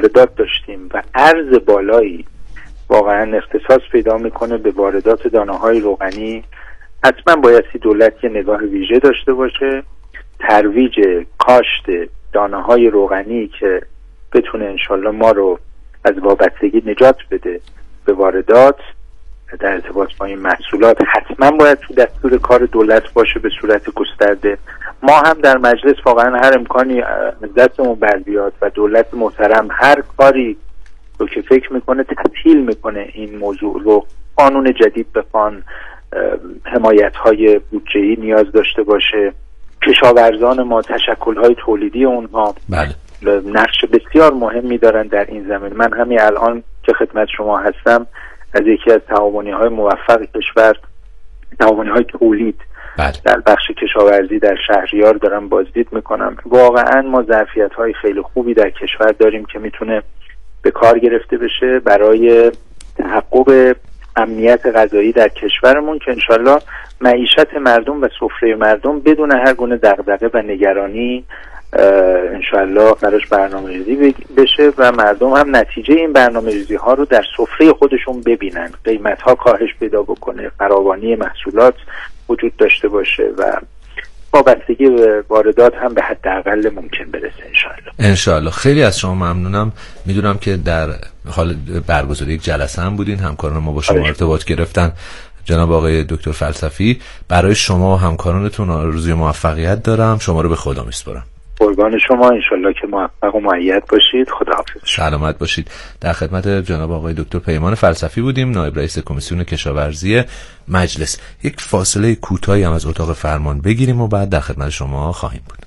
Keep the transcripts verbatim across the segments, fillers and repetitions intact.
واردات داشتیم و ارز بالایی واقعا اختصاص پیدا میکنه به واردات دانه‌های روغنی، حتما بایستی دولت یه نگاه ویژه داشته باشه، ترویج کاشت دانه‌های روغنی که بتونه انشالله ما رو از وابستگی نجات بده به واردات در ارتباط با این محصولات حتما باید تو دستور کار دولت باشه به صورت گسترده. ما هم در مجلس واقعا هر امکانی دستمون بر بیاد و دولت محترم هر کاری رو که فکر میکنه تسهیل میکنه این موضوع رو، قانون جدید بخوان، حمایت های بودجه‌ای نیاز داشته باشه، کشاورزان ما تشکل های تولیدی اونها بله. نقش بسیار مهمی دارن در این زمین. من همین الان که خدمت شما هستم از یکی از تعاونی های موفق کشور، تعاونی های تولید بله. در بخش کشاورزی در شهریار دارم بازدید میکنم. واقعا ما ظرفیت های خیلی خوبی در کشور داریم که میتونه به کار گرفته بشه برای تحقق امنیت غذایی در کشورمون که انشالله معیشت مردم و سفره مردم بدون هر گونه دغدغه و نگرانی انشالله براش برنامه‌ریزی بشه و مردم هم نتیجه این برنامه‌ریزی ها رو در سفره خودشون ببینن، قیمت ها کاهش پیدا بکنه، فراوانی محصولات وجود داشته باشه و وابستگی به واردات هم به حداقل ممکن برسه انشالله. انشالله. خیلی از شما ممنونم. میدونم که در حال برگزاری یک جلسه هم بودین، همکاران ما با شما ارتباط گرفتن. جناب آقای دکتر فلسفی، برای شما و همکارانتون آرزوی موفقیت دارم. شما رو به خدا میسپارم. قربان شما، انشالله که موفق و مؤید باشید. خداحافظ. سلامت باشید. در خدمت جناب آقای دکتر پیمان فلسفی بودیم، نایب رئیس کمیسیون کشاورزی مجلس. یک فاصله کوتاهی هم از اتاق فرمان بگیریم و بعد در خدمت شما خواهیم بود.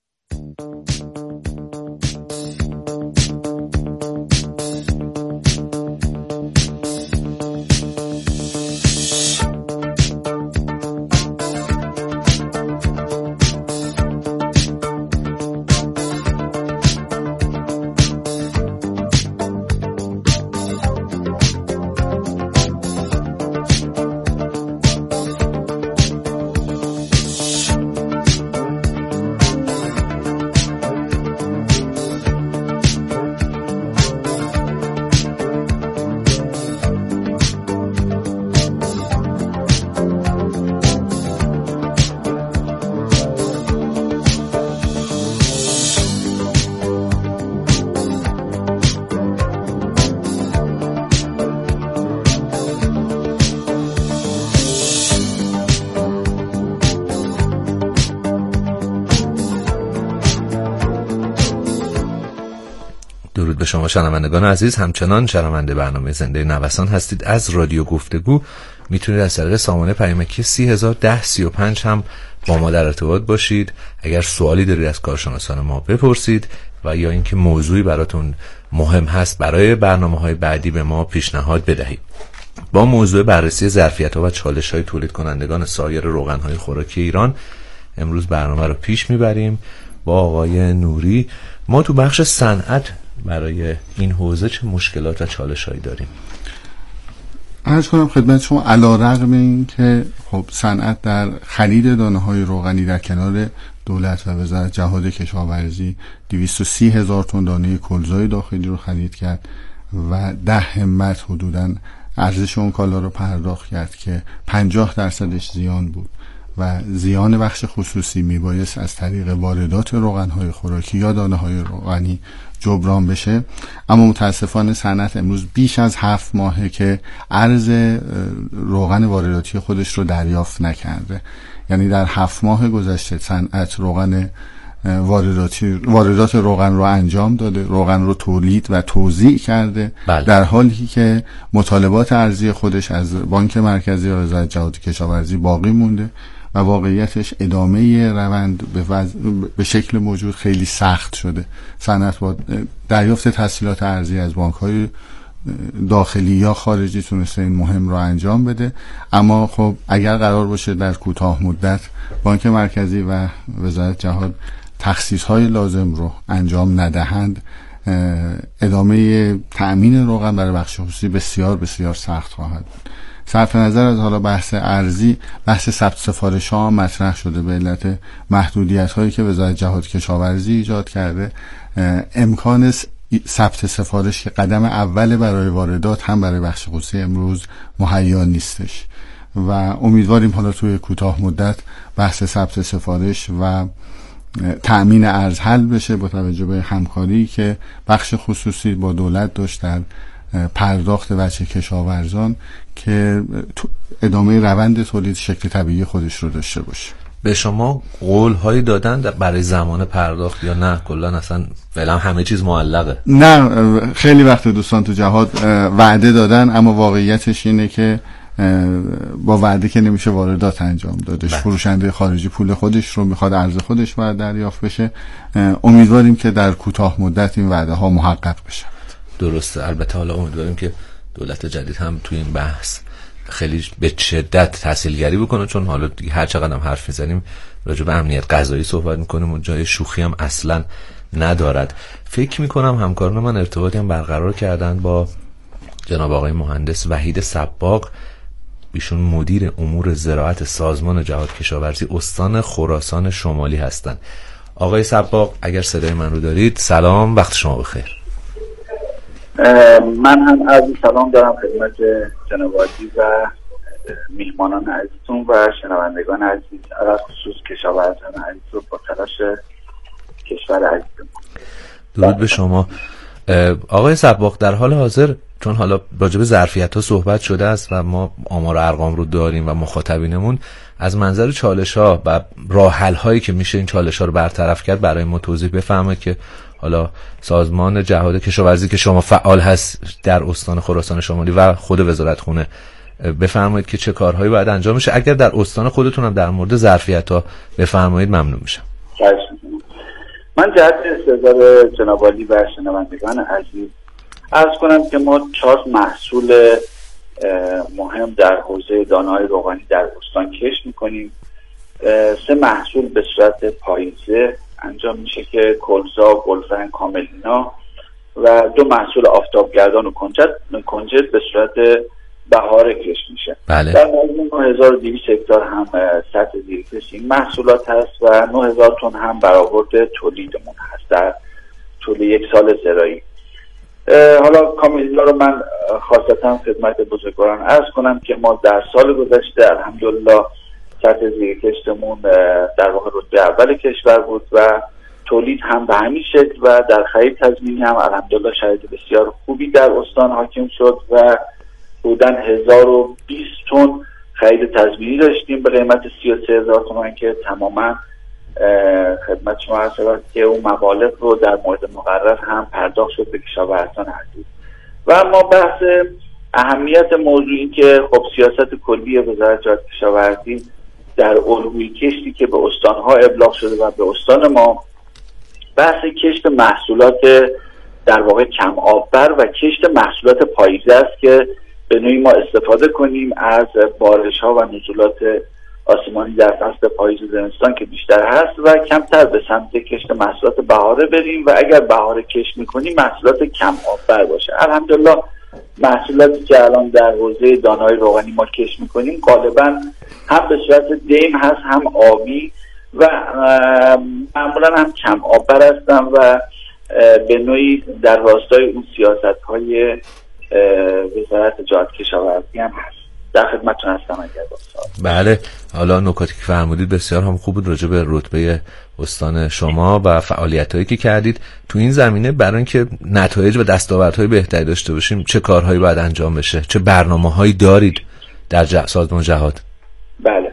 درود به شما شنوندگان عزیز. همچنان شنونده برنامه زنده نوسان هستید از رادیو گفتگو. میتونید از طریق سامانه پیامکی سی هزار و ده سی و پنج هم با ما در ارتباط باشید. اگر سوالی دارید از کارشناسان ما بپرسید و یا اینکه موضوعی براتون مهم هست برای برنامه‌های بعدی به ما پیشنهاد بدهید. با موضوع بررسی ظرفیت‌ها و چالش‌های تولید کنندگان سایر روغن‌های خوراکی ایران امروز برنامه رو پیش میبریم با آقای نوری. ما تو بخش صنعت برای این حوزه چه مشکلات و چالش‌هایی داریم؟ عرض کنم خدمت شما علی‌رغم این که خب صنعت در خرید دانه‌های روغنی در کنار دولت و وزارت جهاد کشاورزی دویست و سی هزار تن دانه کلزای داخلی رو خرید کرد و ده همت حدوداً ارزش اون کالا رو پرداخت کرد که پنجاه درصدش زیان بود و زیان بخش خصوصی میبایست از طریق واردات روغن‌های خوراکی یا دانه‌های روغنی جبران بشه. اما متاسفانه صنعت امروز بیش از هفت ماهه که ارز روغن وارداتی خودش رو دریافت نکرده. یعنی در هفت ماه گذشته صنعت روغن وارداتی واردات روغن رو انجام داده، روغن رو تولید و توزیع کرده. بله. در حالی که مطالبات ارزی خودش از بانک مرکزی و وزارت جهاد کشاورزی باقی مونده و واقعیتش ادامه روند به, وز... به شکل موجود خیلی سخت شده. صنعت با دریافت تسهیلات ارزی از بانک‌های داخلی یا خارجی تونسته این مهم رو انجام بده. اما خب اگر قرار باشه در کوتاه مدت بانک مرکزی و وزارت جهاد تخصیص‌های لازم رو انجام ندهند، ادامه تأمین روغن برای بخش خصوصی بسیار بسیار سخت خواهد بود. صرف نظر از حالا بحث ارزی، بحث ثبت سفارش‌ها مطرح شده به علت محدودیت‌هایی که وزارت جهاد کشاورزی ایجاد کرده. امکان ثبت سفارش که قدم اول برای واردات هم برای بخش خصوصی امروز مهیا نیستش و امیدواریم حالا توی کوتاه مدت بحث ثبت سفارش و تأمین ارز حل بشه با توجه به همکاری که بخش خصوصی با دولت داشت در پرداخت وجه کشاورزان که ادامه روند تولید شکل طبیعی خودش رو داشته باشه. به شما قول هایی دادن برای زمان پرداخت یا نه کلا اصلا فعلا همه چیز معلقه؟ نه، خیلی وقت دوستان تو جهاد وعده دادن اما واقعیتش اینه که با وعده که نمیشه واردات انجام دادش. فروشنده خارجی پول خودش رو میخواد، ارز خودش باید دریافت بشه. امیدواریم که در کوتاه مدت این وعده ها محقق بشه. درسته. البته حالا امیدواریم که دولت جدید هم توی این بحث خیلی به شدت تحصیلگری بکنه، چون حالا هر چقدر هم حرف میزنیم راجع به امنیت غذایی صحبت میکنیم و جای شوخی هم اصلا ندارد. فکر میکنم همکاران من ارتباطی هم برقرار کردن با جناب آقای مهندس وحید صباغ، ایشون مدیر امور زراعت سازمان جهاد کشاورزی استان خراسان شمالی هستند. آقای صباغ اگر صدای من رو دارید، سلام، وقت شما بخیر. من هم عرض سلام دارم خدمت جناب عالی و میهمانان عزیزتون و شنوندگان عزیز، از خصوص کشاورزان عزیز و با تلاش کشور عزیزمون. درود به شما. آقای صباغ، در حال حاضر چون حالا راجع به ظرفیت‌ها صحبت شده است و ما آمار ارقام رو داریم و مخاطبینمون از منظر چالش‌ها و راه حل‌هایی که میشه این چالش‌ها رو برطرف کرد برای ما توضیح بفرمایید که حالا سازمان جهاد کشاورزی که شما فعال هست در استان خراسان شمالی و خود وزارت خونه، بفرمایید که چه کارهایی باید انجام بشه. اگر در استان خودتون هم در مورد ظرفیت‌ها بفرمایید ممنون میشم. من جهت استقبال جناب عالی و شنوندگان عزیز عرض کنم که ما چهار محصول مهم در حوزه دانه‌های روغنی در استان کشت میکنیم. سه محصول به صورت پاییزه انجام میشه که کلزا، گلفرن، کاملینا و دو محصول آفتابگردان و کنجد کنجد به صورت بهاره کشت میشه. بله. در مجموع نه هزار و دویست هکتار هم سطح زیرکشت این محصولات هست و نه هزار تن هم برآورد تولیدمون هست در طول یک سال زراعی. حالا کاملینا رو من خاصتا خدمت بزرگواران عرض کنم که ما در سال گذشته الحمدلله سطح زیرکشتمون در واقع رتبه اول کشور بود و تولید هم به همین شکل و در خرید تضمینی هم الحمدلله شرایط بسیار خوبی در استان حاکم شد و بودن هزار و بیست تن خرید تضمینی داشتیم به قیمت سی و سه هزار تومان که تماما خدمت شما عرض شود که اون مبالغ رو در مورد مقرر هم پرداخت شد به کشاورزان عزیز. و اما بحث اهمیت موضوعی که خب سیاست کلی وزارت جهاد کشاورزی در الگوی کشتی که به استانها ابلاغ شده و به استان ما بحث کشت محصولات در واقع کم آببر و کشت محصولات پاییزه است که به نوعی ما استفاده کنیم از بارش ها و نزولات آسمانی در فصل پاییز و زمستان که بیشتر هست و کمتر به سمت کشت محصولات بهاره بریم و اگر بهاره کشت میکنیم محصولات کم آببر باشه. الحمدلله محصولاتی که الان در حوزه دانه‌های روغنی ما کشت میکنیم غالبا هم به صورت دیم هست هم آبی و معمولا هم کم آببر هستن و به نوعی در راستای اون سیاست‌های وزارت جهاد کشاورزی هم هست. در خدمتتون هستم اگر بخواید. بله، حالا نکاتی که فرمودید بسیار هم خوب بود راجع به رتبه استان شما و فعالیتایی که کردید تو این زمینه. برای اینکه نتایج و دستاوردهای بهتری داشته باشیم چه کارهایی باید انجام بشه؟ چه برنامه‌هایی دارید در سازمان جهاد؟ بله،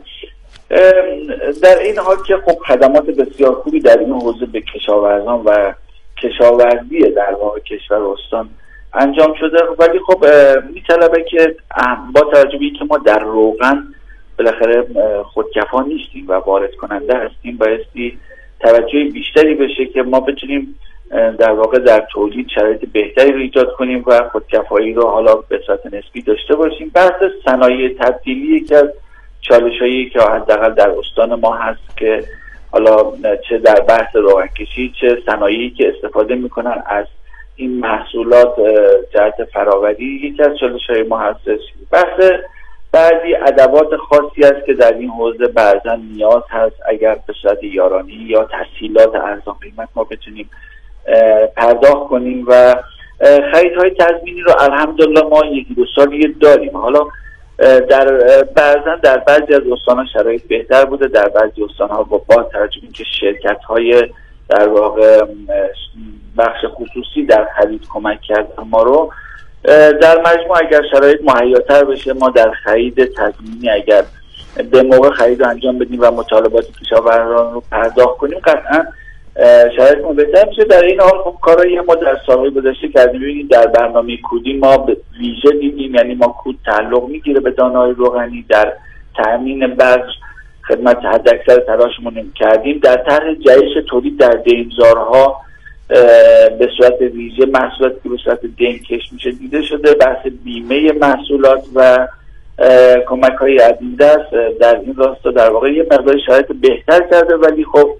در این حال که خب خدمات بسیار خوبی در این حوزه به کشاورزان و کشاورزی در واقع کشور و استان انجام شده، ولی خب میطلبه که با توجه به اینکه ما در روغن بالاخره خودکفا نیستیم و وارد کننده هستیم، بایستی توجه بیشتری بشه که ما بتونیم در واقع در تولید شرایط بهتری رو ایجاد کنیم و خودکفایی رو حالا به صورت نسبی داشته باشیم. بحث صنایع تبدیلی یکی از چالش‌هایی که حداقل در استان ما هست که حالا چه در بحث روغنکشی چه صنایعی که استفاده میکنن از این محصولات جهت فراوری یکی از چالش‌های ما هستش. بحث بعضی ادوات خاصی است که در این حوزه بعضا نیاز هست اگر به صورت یارانی یا تسهیلات ارزان قیمت ما بتونیم پرداخت کنیم و خریدهای تضمینی رو الحمدلله ما یکی دو سالی داریم. حالا در بعضا در بعضی از استان‌ها شرایط بهتر بوده، در بعضی استان‌ها با با توجه به اینکه شرکت‌های در واقع بخش خصوصی در خرید کمک کردن ما رو، در مجموع اگر شرایط مهیاتر بشه ما در خرید تضمینی اگر به موقع خرید رو انجام بدیم و مطالبات کشاورزان رو پرداخت کنیم قطعا شرایط ما بهتر میشه. در این حال خب کارایی ما در سالهای گذشته کردیم. ببینید در برنامه کودی ما به ویژه دیدیم، یعنی ما کود تعلق میگیره به دانه‌های روغنی، در تامین بخش خدمت حداکثر تلاشمون کردیم. در طرح جهش تولید در دیمزارها به صورت ویژه محصولاتی که به صورت دیم کش میشه دیده شده. بحث بیمه محصولات و کمک های عدیم دست در این راستا در واقع یه مقدار شرایط بهتر کرده، ولی خب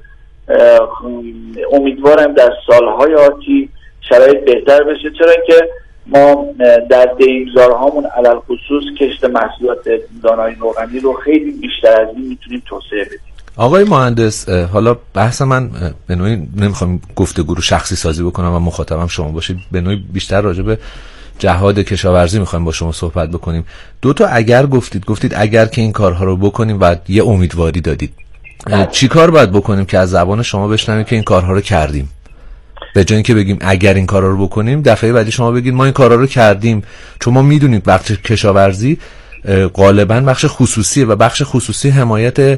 امیدوارم در سالهای آتی شرایط بهتر بشه، چرا که ما در دیمزارهامون علل خصوص کشت محصولات دانه‌های روغنی رو خیلی بیشتر از این میتونیم توسعه بدیم. آقای مهندس، حالا بحث من به نوعی نمیخوام گفتگو رو شخصی سازی بکنم و مخاطبم شما باشید، به نوعی بیشتر راجع به جهاد کشاورزی میخوایم با شما صحبت بکنیم. دو تا اگر گفتید گفتید اگر که این کارها رو بکنیم و یه امیدواری دادید. چی کار باید بکنیم که از زبان شما بشنویم که این کارها رو کردیم، به جای اینکه بگیم اگر این کارها رو بکنیم دفعه بعدی شما بگید ما این کارها رو کردیم؟ چون ما میدونید بخش کشاورزی غالبا بخش خصوصیه و بخش خصوصی حمایت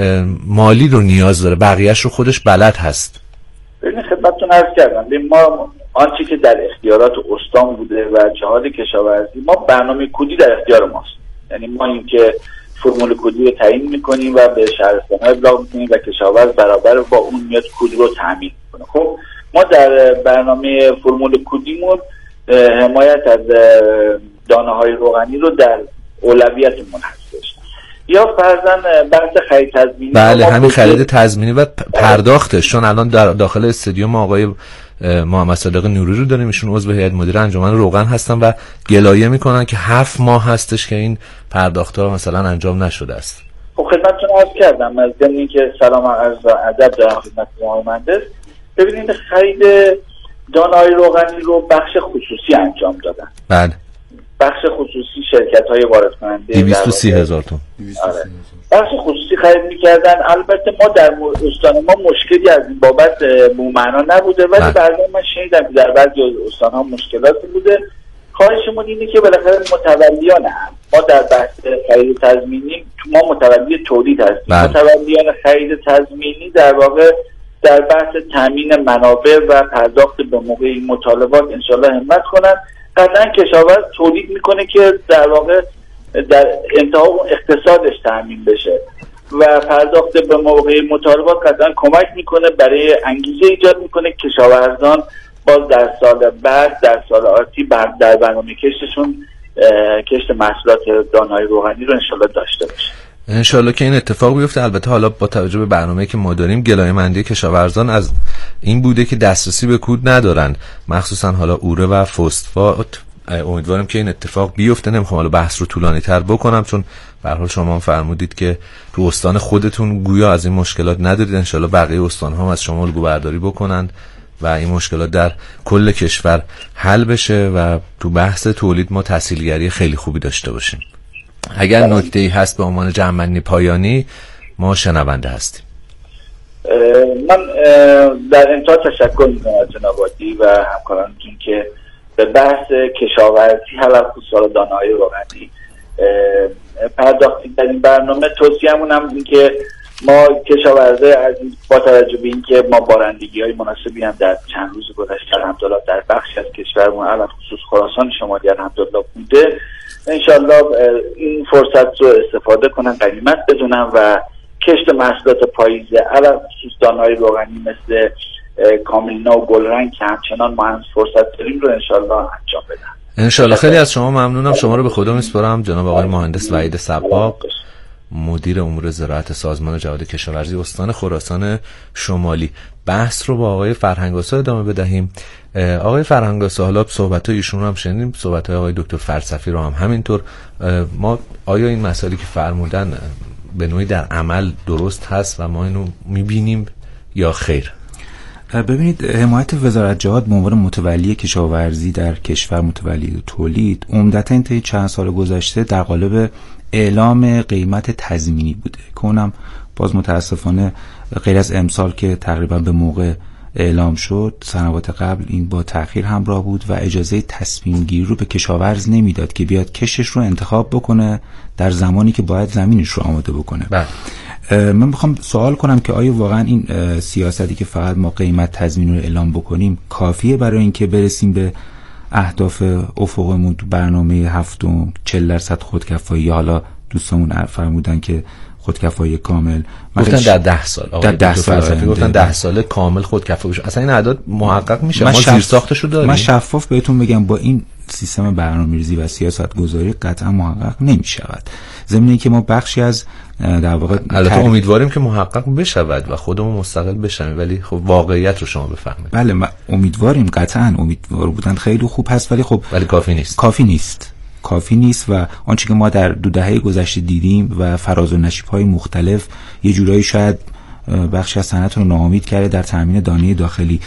مالی رو نیاز داره، بقیهش رو خودش بلد هست. ببین خدمتتون عرض کردم، ما آنچه که در اختیارات استان بوده و جهاد کشاورزی، ما برنامه کودی در اختیار ماست. یعنی ما این که فرمول کودی رو تعیین میکنیم و به شهرستان‌ها ابلاغ میکنیم و کشاورز برابر با اون میاد کود رو تامین میکنه. خب ما در برنامه فرمول کودیمون حمایت از دانه‌های روغنی رو در اولویتمون هستش. یا فرضاً بحث خرید تضمینی. بله همین خرید تضمینی و پرداختش، چون الان در داخل استادیوم آقای محمد صادق نوری رو داریم، ایشون عضو هیئت مدیره انجمن روغن هستن و گلایه میکنن که هفت ماه هستش که این پرداخت‌ها مثلا انجام نشده است. خب خدمتتون عرض کردم از ضمن که سلام و عرض ادب دارم خدمت جناب مهندس. ببینید خرید دانه‌های روغنی رو بخش خصوصی انجام دادن. بله. بخش خصوصی شرکت‌های وارد کننده دویست و سی هزار تومان. آره. بخش خصوصی خرید می‌کردن. البته ما در استان ما مشکلی از این بابت به معنا نبوده، ولی بعضی من شنیدم که در بعضی استان‌ها مشکلاتی بوده. خواهشمون اینه که بالاخره متولیان هم ما در بحث خرید تضمینی ما متولی تولید هستیم. بله. متولیان خرید تضمینی در واقع در بحث تامین منابع و پرداخت به موقع این مطالبات انشالله همت کنن. قطعا کشاورز تولید میکنه که در واقع در انتها اقتصادش تامین بشه و پرداخت به موقع مطالبات قطعا کمک میکنه، برای انگیزه ایجاد میکنه کشاورزان باز در سال بعد در سال آتی در برنامه کشتشون کشت محصولات دانه‌های روغنی رو انشالله داشته باشه. انشالله که این اتفاق بیفته. البته حالا با توجه به برنامه‌ای که ما داریم گلایه‌مندی کشاورزان از این بوده که دسترسی به کود ندارن، مخصوصا حالا اوره و فسفات. امیدوارم که این اتفاق بیفته. نمیخوام حالا بحث رو طولانی تر بکنم چون به هر حال شما هم فرمودید که تو استان خودتون گویا از این مشکلات ندارید. انشالله بقیه استان‌ها هم از شما الگو برداری بکنن و این مشکلات در کل کشور حل بشه و تو بحث تولید ما تحصیلگری خیلی خوبی داشته باشیم. اگر نکته‌ای هست به عنوان جمع‌بندی پایانی ما شنونده هستیم. من در انتها تشکر می‌کنم از جناب عالی و همکارانتون که به بحث کشاورزی حالا خصوصا دانه‌های روغنی پرداختید در این برنامه. توصیه‌مون هم این که ما کشاورزای عزیز با توجه به اینکه ما بارندگی‌های مناسبی هم در چند روز گذشته الحمدلله در بخشی از کشورمون علل خصوص خراسان شمالی الحمدلله بوده، انشالله این فرصت رو استفاده کنن، غنیمت بدونن و کشت محصولات پاییزه علل خصوص دانه‌های روغنی مثل کامینا و گلرنگ که همچنان ما هم فرصت داریم رو انشالله انجام بدن. انشالله. خیلی از شما ممنونم. شما رو به خدا میسپارم. جناب آقای مهندس وحید صباغ، مدیر امور زراعت سازمان جهاد کشاورزی استان خراسان شمالی. بحث رو با آقای فرهنگ‌آسا ادامه بدهیم. آقای فرهنگ‌آسا، حالا صحبت‌های ایشون رو هم شنیدیم، صحبت‌های آقای دکتر فلسفی رو هم همینطور. ما آیا این مسائلی که فرمودن به نوعی در عمل درست هست و ما اینو می‌بینیم یا خیر؟ ببینید حمایت وزارت جهاد به عنوان متولی کشاورزی در کشور، متولی تولید، عمدتاً طی چند سال گذشته در قالب اعلام قیمت تضمینی بوده که اونم باز متاسفانه غیر از امسال که تقریبا به موقع اعلام شد، سنوات قبل این با تأخیر همراه بود و اجازه تصمیم گیری رو به کشاورز نمیداد که بیاد کشش رو انتخاب بکنه در زمانی که باید زمینش رو آماده بکنه. بله. من میخوام سوال کنم که آیا واقعا این سیاستی که فقط ما قیمت تضمین رو اعلام بکنیم کافیه برای اینکه برسیم به اهداف افقمون تو برنامه هفتم چهل درصد خودکفایی؟ حالا دوستامون فرمودن که خودکفایی کامل، گفتن در ده سال، در ده سال گفتن ده سال کامل خودکفایی بشه. اصلا این اعداد محقق میشه؟ ما زیر ساختش رو داریم. من شفاف بهتون بگم با این سیستم برنامه‌ریزی و سیاست گذاری قطعا محقق نمیشود. ضمن که ما بخشی از در واقع البته تر... امیدواریم که محقق بشود و خودمون مستقل بشیم، ولی خب واقعیت رو شما بفهمید. بله ما امیدواریم، قطعا امیدوار بودن خیلی خوب هست، ولی خب ولی کافی نیست. کافی نیست. کافی نیست و آنچه که ما در دو دهه گذشته دیدیم و فراز و نشیب‌های مختلف یه جورایی شاید بخشی از صنعت رو ناامید کرده در تامین دانه داخلی.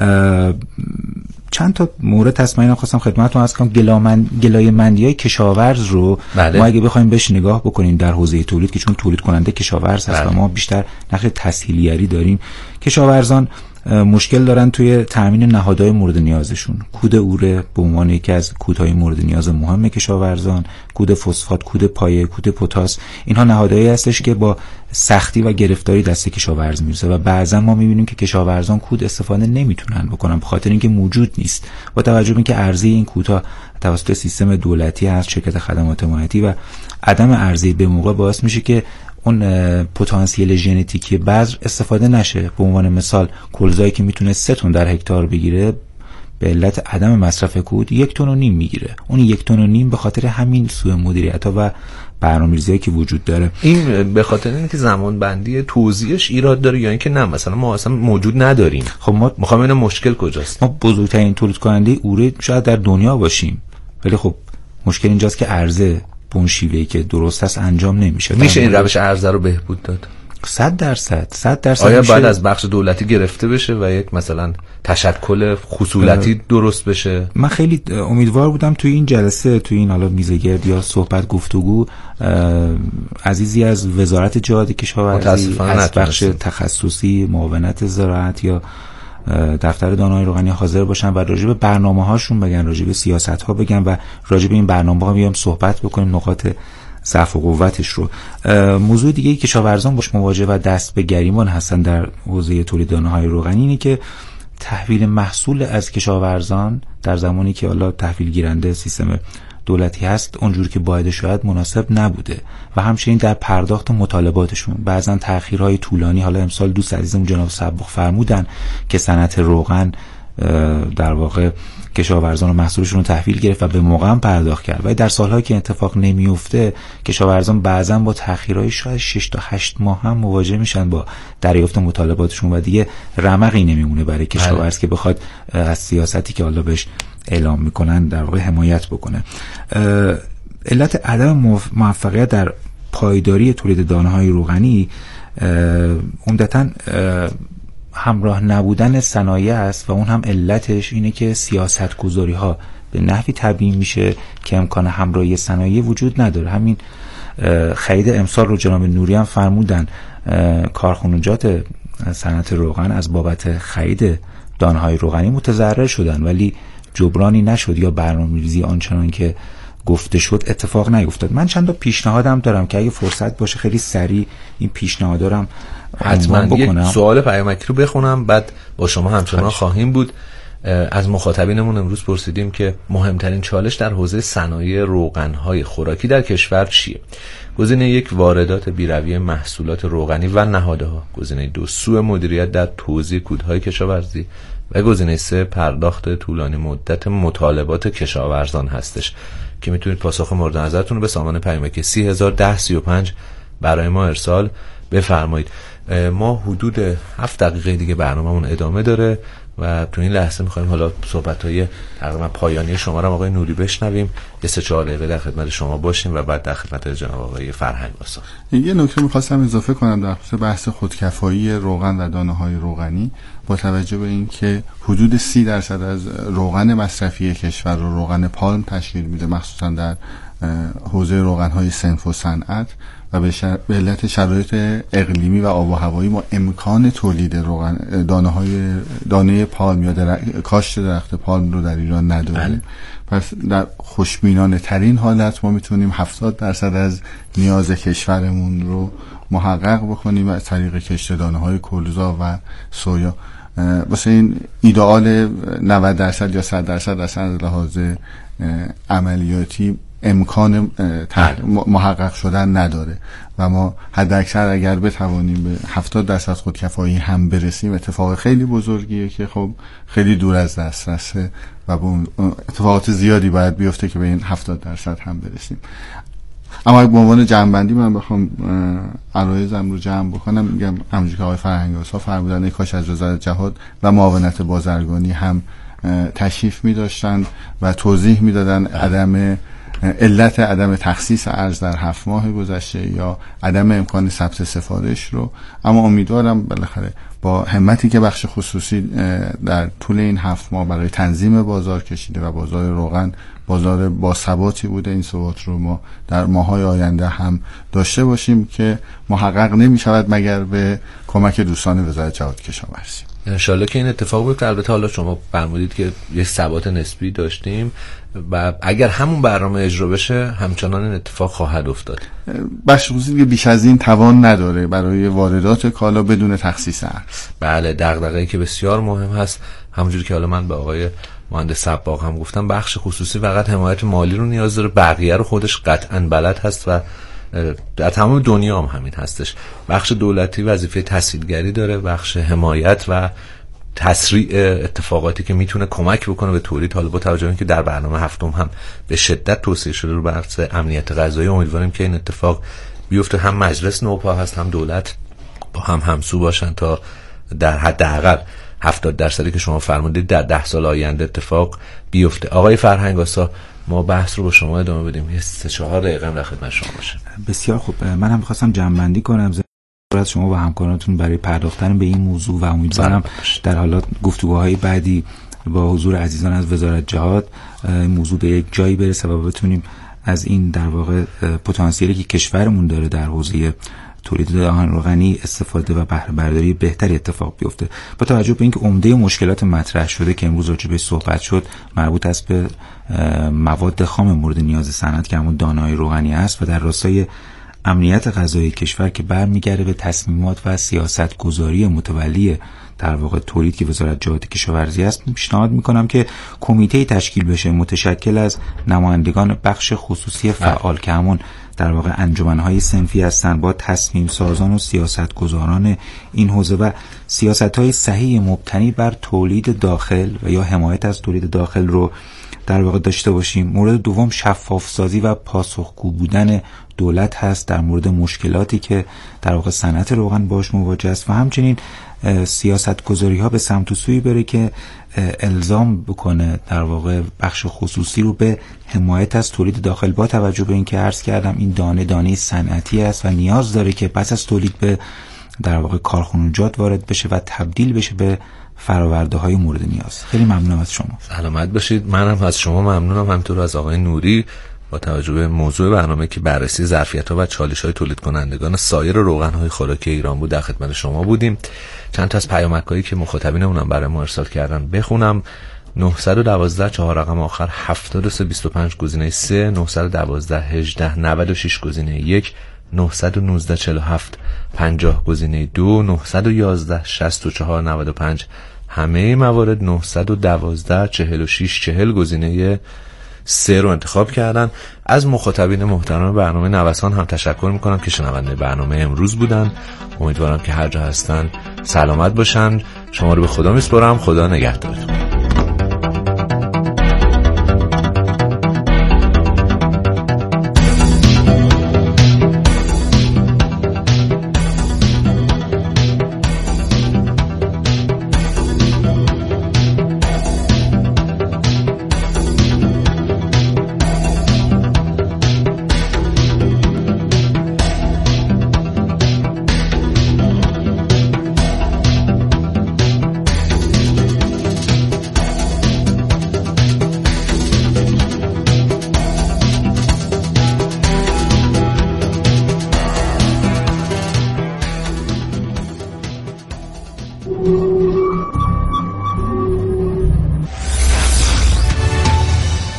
چند تا مورد هست من خواستم خدمتتون عرض کنم. گلامن گلایه مندیای کشاورز رو بله. ما اگه بخوایم بهش نگاه بکنیم در حوزه تولید که چون تولید کننده کشاورز هست بله. و ما بیشتر نقش تسهیلیاری داریم، کشاورزان مشکل دارن توی تامین نهادهای مورد نیازشون. کود اوره به عنوان یکی از کودهای مورد نیاز مهم کشاورزان، کود فسفات، کود پایه، کود پتاس، اینها نهادهایی هستش که با سختی و گرفتاری دست کشاورز میرسه و بعضا ما میبینیم که کشاورزان کود استفاده نمیتونن بکنن به خاطر اینکه موجود نیست. با توجه به اینکه عرضه این کودها توسط سیستم دولتی هست، شرکت خدمات حمایتی، و عدم عرضه به موقع باعث میشه که اون پتانسیل ژنتیکی بذر استفاده نشه. به عنوان مثال کلزایی که میتونه سه تن در هکتار بگیره به علت عدم مصرف کود یک تن و نیم میگیره. اون یک تن و نیم به خاطر همین سوء مدیریت‌ها و برنامه‌ریزی‌هایی که وجود داره. این به خاطر اینکه زمان بندی توزیعش ایراد داره یا اینکه نه مثلا ما اصلا موجود نداریم؟ خب ما می‌خوام ببینم مشکل کجاست. ما بزرگترین تولید کننده اوره شاید در دنیا باشیم، ولی خب مشکل اینجاست که عرضه به اون شیوهی که درست است انجام نمیشه. میشه این روش عرضه رو بهبود داد؟ صد درصد صد درصد. آیا باید از بخش دولتی گرفته بشه و یک مثلا تشکل خصولتی درست بشه؟ من خیلی امیدوار بودم توی این جلسه، توی این حالا میزگرد یا صحبت گفتگو، عزیزی از وزارت جهاد کشاورزی، از بخش تخصصی معاونت زراعت یا دفتر دانه‌های روغنی حاضر باشن و راجع به برنامه‌هاشون بگن، راجع به سیاست‌ها بگن و راجع به این برنامه‌ها بیام صحبت بکنیم، نقاط ضعف و قوتش رو. موضوع دیگه‌ای که کشاورزان باش مواجه و دست به گریبان هستن در حوزه تولید دانه‌های روغنی اینه که تحویل محصول از کشاورزان در زمانی که حالا تحویل گیرنده سیستم دولتی هست اونجوری که باید شاید مناسب نبوده و همچنین در پرداخت مطالباتشون بعضن تأخیرهای طولانی. حالا امسال دوست عزیزم جناب صبوغ فرمودن که صنعت روغن در واقع کشاورزان و محصولشون رو تحویل گرفت و به موقع هم پرداخت کرد، ولی در سالهایی که اتفاق نمیفته کشاورزان بعضا با تأخیرهای شاید شش تا هشت ماه هم مواجه میشن با دریافت مطالباتشون و دیگه رمقی نمیمونه برای کشاورز که بخواد از سیاستی که حالا بهش اعلام میکنن در واقع حمایت بکنه. علت عدم موفقیت در پایداری تولید دانه‌های روغنی عمدتاً همراه نبودن صنایع است و اون هم علتش اینه که سیاست گذاری ها به نحوی تبیین میشه که امکان همراهی صنایع وجود نداره. همین خرید امسال رو جناب نوری هم فرمودن، کارخانجات صنعت روغن از بابت خرید دانه‌های روغنی متضرر شدن ولی جبرانی نشد یا برنامه‌ریزی آنچنان که گفته شد اتفاق نیفتاد. من چند تا پیشنهادم دارم که اگه فرصت باشه خیلی سریع این پیشنهادا رو حتما یک سوال پیامکی رو بخونم بعد با شما همچنان خواهیم بود. از مخاطبینمون امروز پرسیدیم که مهمترین چالش در حوزه صنایع روغن‌های خوراکی در کشور چیه؟ گزینه یک واردات بی‌رویه محصولات روغنی و نهادها، گزینه دو سوء مدیریت در توزیع کودهای کشاورزی و گزینه سه پرداخت طولانی مدت مطالبات کشاورزان هستش که میتونید پاسخ مورد نظرتون رو به سامانه پیامکی سی هزار ده سی و پنج برای ما ارسال بفرمایید. ما حدود هفت دقیقه دیگه برنامه‌مون ادامه داره و تو این لحظه می‌خوایم حالا صحبت‌های تقریبا پایانی شما رو آقای نوری بشنویم. یه سه چهار دقیقه در خدمت شما باشیم و بعد در خدمت جناب آقای فرهنگ آسا. یه نکته می‌خواستم اضافه کنم در خصوص بحث خودکفایی روغن و دانه‌های روغنی. با توجه به اینکه حدود سی درصد از روغن مصرفی کشور رو روغن پالم تشکیل میده، مخصوصا در حوزه روغن‌های صنف و صنعت، و به, شر... به علت شرایط اقلیمی و آب و هوایی ما امکان تولید روغن دانه‌های دانه پالم یا در... کاشت درخت پالم رو در ایران نداریم. پس در خوشبینانه ترین حالت ما میتونیم هفتاد درصد از نیاز کشورمون رو محقق بکنیم از طریق کشت دانه‌های کلوزا و سویا. واسه این ایدئال نود درصد یا صد درصد اصلا از لحاظ عملیاتی امکان محقق شدن نداره و ما حد اکثر اگر بتوانیم به هفتاد درصد خودکفایی هم برسیم اتفاق خیلی بزرگیه که خب خیلی دور از دسترسه و با اتفاقات زیادی باید بیفته که به این هفتاد درصد هم برسیم. اما به عنوان جمع‌بندی من بخوام عرایضم رو جمع بکنم، میگم همونجوری که آقای فرهنگ آسا فرمودن کاش از وزارت جهاد و معاونت بازرگانی هم تشریف می‌داشتن و توضیح میدادن عدم علت عدم تخصیص ارز در هفت ماه گذشته یا عدم امکان ثبت سفارش رو. اما امیدوارم بالاخره با همتی که بخش خصوصی در طول این هفت ماه برای تنظیم بازار کشیده و بازار روغن بازار با ثباتی بوده، این ثبات رو ما در ماه‌های آینده هم داشته باشیم که محقق نمی شود مگر به کمک دوستان وزارت جهاد کشاورزی. انشالله که این اتفاق بیفته. البته حالا شما فرمودید که یه ثبات نسبی داشتیم و اگر همون برنامه اجرا بشه همچنان این اتفاق خواهد افتاد. بخش خصوصی که بیش از این توان نداره برای واردات کالا بدون تخصیص ارز. بله، دغدغه‌ای که بسیار مهم هست. همونجوری که حالا من به آقای مهندس سباق هم گفتم، بخش خصوصی فقط حمایت مالی رو نیاز داره، بقیه رو خودش قطعاً بلد هست و در تمام دنیا هم همین هستش. بخش دولتی وظیفه تسهیلگری داره، بخش حمایت و تسریع اتفاقاتی که میتونه کمک بکنه به تولید. حالا با توجه به اینکه در برنامه هفتم هم به شدت توصیه شده رو بحث امنیت غذایی، امیدواریم که این اتفاق بیفته. هم مجلس نوپا هست هم دولت با هم همسو باشن تا در حداقل هفتاد درصدی که شما فرمودید در ده سال آینده اتفاق بیفته. آقای فرهنگ آسا، ما بحث رو با شما ادامه بدیم. یه سه چهار دقیقه هم در خدمت شما باشه. بسیار خوب. من هم خواستم جمع‌بندی کنم از شما و همکارانتون برای پرداختن به این موضوع و امیدوارم در حالات گفتگوهای بعدی با حضور عزیزان از وزارت جهاد موضوع به یک جایی برسه و بتونیم از این در واقع پتانسیلی که کشورمون داره در حوزه تولید دهان روغنی استفاده و بهره برداری بهتری اتفاق بیفته. با توجه به اینکه عمده مشکلات مطرح شده که امروز راجع بهش صحبت شد مربوط است به مواد خام مورد نیاز صنعت که همون دانه‌های روغنی است و در راستای امنیت غذایی کشور که برمیگرده به تصمیمات و سیاست گذاری متولی در واقع تولید که وزارت جهاد کشاورزی است، پیشنهاد میکنم که کمیته تشکیل بشه متشکل از نمایندگان بخش خصوصی فعال که همون در واقع انجمنهای صنفی هستند با تصمیم سازان و سیاست گذاران این حوزه و سیاست‌های صحیح مبتنی بر تولید داخل و یا حمایت از تولید داخل رو در واقع داشته باشیم. مورد دوم شفاف سازی و پاسخگو بودن دولت هست در مورد مشکلاتی که در واقع صنعت روغن باش مواجه است و همچنین سیاست گذاری ها به سمت و سوی بره که الزام بکنه در واقع بخش خصوصی رو به حمایت از تولید داخل با توجه به اینکه عرض کردم این دانه دانه صنعتی است و نیاز داره که پس از تولید به در واقع کارخانجات وارد بشه و تبدیل بشه به فراورده های مورد نیاز. خیلی ممنونم از شما. سلامت باشید. منم از شما ممنونم، همینطور از آقای نوری. با توجه به موضوع برنامه که بررسی ظرفیت‌ها و چالش‌های تولید کنندگان سایر روغن‌های خوراکی ایران بود در خدمت شما بودیم. چند تا از پیامک‌هایی که مخاطبینمون هم برای ما ارسال کردن بخونم. نه یک دو چهار رقم آخر هفتاد و سه بیست و پنج گزینه سه، نه یک دو هجده نود و شش گزینه یک، نه یک نه چهل و هفت پنجاه گزینه دو، نه یک یک شصت و چهار نود و پنج همه موارد، نه یک دو چهل و شش چهل گزینه سه رو انتخاب کردن. از مخاطبین محترم برنامه نوسان هم تشکر میکنم که شنونده برنامه امروز بودن. امیدوارم که هر جا هستن سلامت باشن. شما رو به خدا میسپارم. خدا نگهدارتون.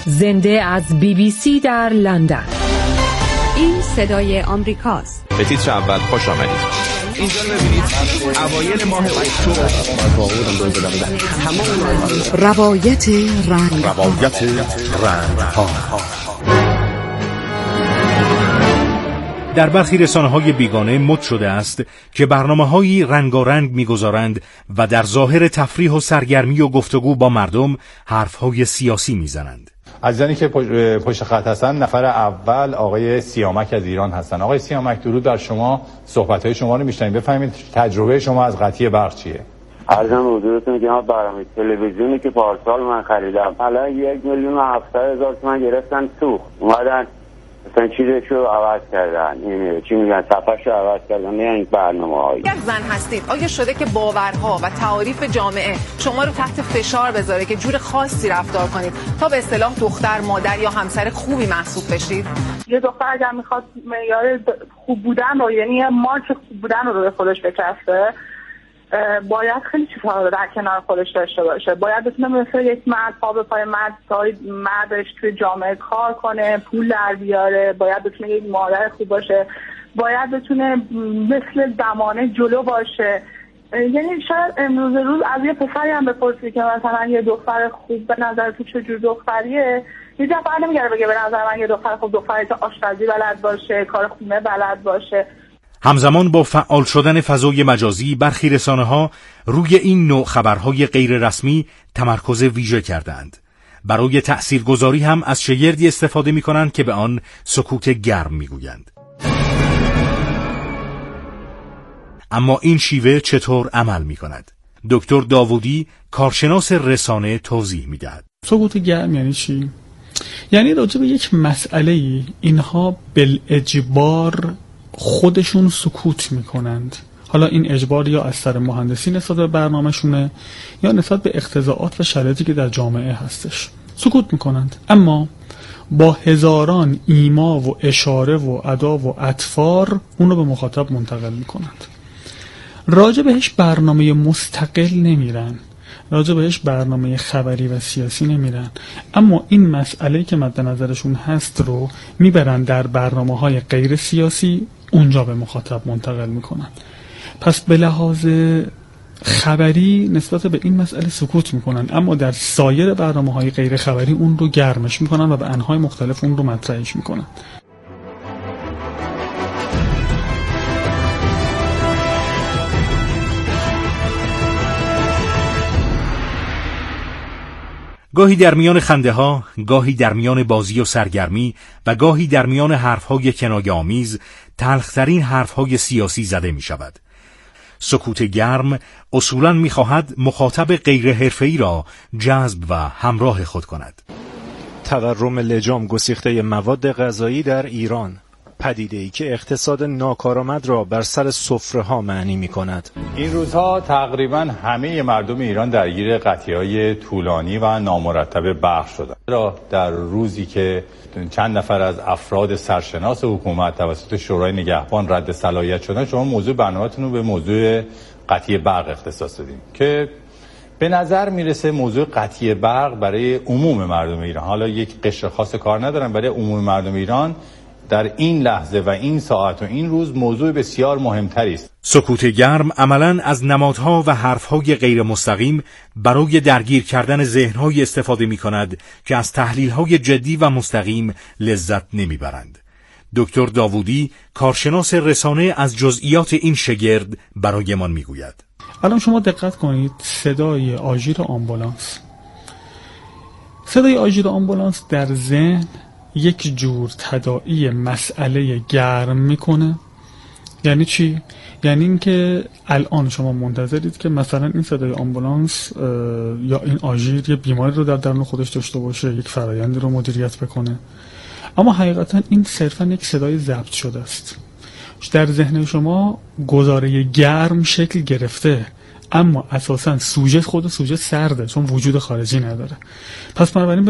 زنده از بی بی سی در لندن. این صدای آمریکاست. به تیتر اول خوش آمدید. اینجا ببینید اوایل ماه اکتبر روایت رنگ روایت رنگ ها. در برخی رسانه‌های بیگانه مد شده است که برنامه‌هایی رنگارنگ می‌گذارند و در ظاهر تفریح و سرگرمی و گفتگو با مردم حرف‌های سیاسی می‌زنند. عزیزانی که پشت خط هستن، نفر اول آقای سیامک از ایران هستن. آقای سیامک، درود بر شما. صحبت‌های شما رو می‌شنویم. بفرمایید تجربه شما از قطعی برق چیه؟ عرضم حضورتون که ما برنامه تلویزیونی که پارسال من خریدم الان یک میلیون و هفتصد هزار تومان گرفتن سوخت. اومدن مثلا چیزشو عوض کردن، این چی میگن، صفحه‌شو عوض کردن. نه این برنامه‌هایی. یک زن هستید، آیا شده که باورها و تعاریف جامعه شما رو تحت فشار بذاره که جور خاصی رفتار کنید تا به اصطلاح دختر، مادر یا همسر خوبی محسوب بشید؟ یه دختر اگر میخواد معیار خوب بودن رو، یعنی مارک خوب بودن رو به خودش بکسبه، باید خیلی چیزها رو در کنار خودش داشته باشه. باید بتونه مثل یک مرد پا به پای مرد تا مردش توی جامعه کار کنه، پول در بیاره. باید بتونه یک مادر خوب باشه. باید بتونه مثل زمانه جلو باشه. یعنی شاید امروز روز از یه پسری هم بپرسی که مثلا یه دختر خوب به نظر تو چجور دختریه، یه دفعه نمیگره بگه به نظر من یه دختر خوب دختری که آشپزی بلد باشه، کار خونه بلد باشه. همزمان با فعال شدن فضای مجازی، برخی رسانه‌ها روی این نوع خبرهای غیر رسمی تمرکز ویژه کردند. برای تأثیرگذاری هم از شگردی استفاده می‌کنند که به آن سکوت گرم می‌گویند. اما این شیوه چطور عمل می‌کند؟ دکتر داوودی، کارشناس رسانه، توضیح می‌دهد. سکوت گرم یعنی چی؟ یعنی راجع به یک مسئله‌ای اینها بالاجبار خودشون سکوت میکنند. حالا این اجبار یا از سر مهندسی نسبت به برنامه‌شونه یا نسبت به اقتضاعات و شرایطی که در جامعه هستش. سکوت میکنند، اما با هزاران ایما و اشاره و ادا و اطفار اون رو به مخاطب منتقل میکنند. راجع بهش برنامه مستقل نمیرن، راجع بهش برنامه خبری و سیاسی نمیرن، اما این مسئله که مد نظرشون هست رو میبرن در برنامه‌های غیر سیاسی، اونجا به مخاطب منتقل میکنن. پس به لحاظ خبری نسبت به این مسئله سکوت میکنن، اما در سایر برنامه‌های غیر خبری اون رو گرمش میکنن و به انواع مختلف اون رو مطرحش میکنن. گاهی در میان خنده ها، گاهی در میان بازی و سرگرمی و گاهی در میان حرفهای کنایه‌آمیز تلخ‌ترین حرفهای سیاسی زده می شود. سکوت گرم اصولاً می خواهد مخاطب غیر حرفه‌ای را جذب و همراه خود کند. تورم لجام گسیخته مواد غذایی در ایران، پدیده‌ای که اقتصاد ناکارآمد را بر سر سفره‌ها معنی می‌کند. این روزها تقریباً همه مردم ایران درگیر قطعی‌های طولانی و نامرتب برق شدند. را در روزی که چند نفر از افراد سرشناس حکومت توسط شورای نگهبان رد صلاحیت شدن، شما موضوع برنامه‌تون رو به موضوع قطعی برق اختصاص دادین که به نظر میرسه موضوع قطعی برق برای عموم مردم ایران، حالا یک قشر خاص کار ندارن، برای عموم مردم ایران در این لحظه و این ساعت و این روز موضوع بسیار مهمتری است. سکوت گرم عملاً از نمادها و حرفهای غیر مستقیم برای درگیر کردن ذهنهای استفاده می کند که از تحلیلهای جدی و مستقیم لذت نمی برند. دکتر داوودی، کارشناس رسانه، از جزئیات این شگرد برایمان می گوید. الان شما دقت کنید، صدای آژیر آمبولانس صدای آژیر آمبولانس در ذهن یک جور تداعی مسئله گرم میکنه. یعنی چی؟ یعنی اینکه الان شما منتظرید که مثلا این صدای آمبولانس یا این آژیر یه بیماری رو در درون خودش داشته باشه، یک فرآیندی رو مدیریت بکنه، اما حقیقتا این صرفا یک صدای ضبط شده است. در ذهن شما گزاره گرم شکل گرفته، اما اساسا سوژه خود سوژه سرده، چون وجود خارجی نداره. پس بنابراین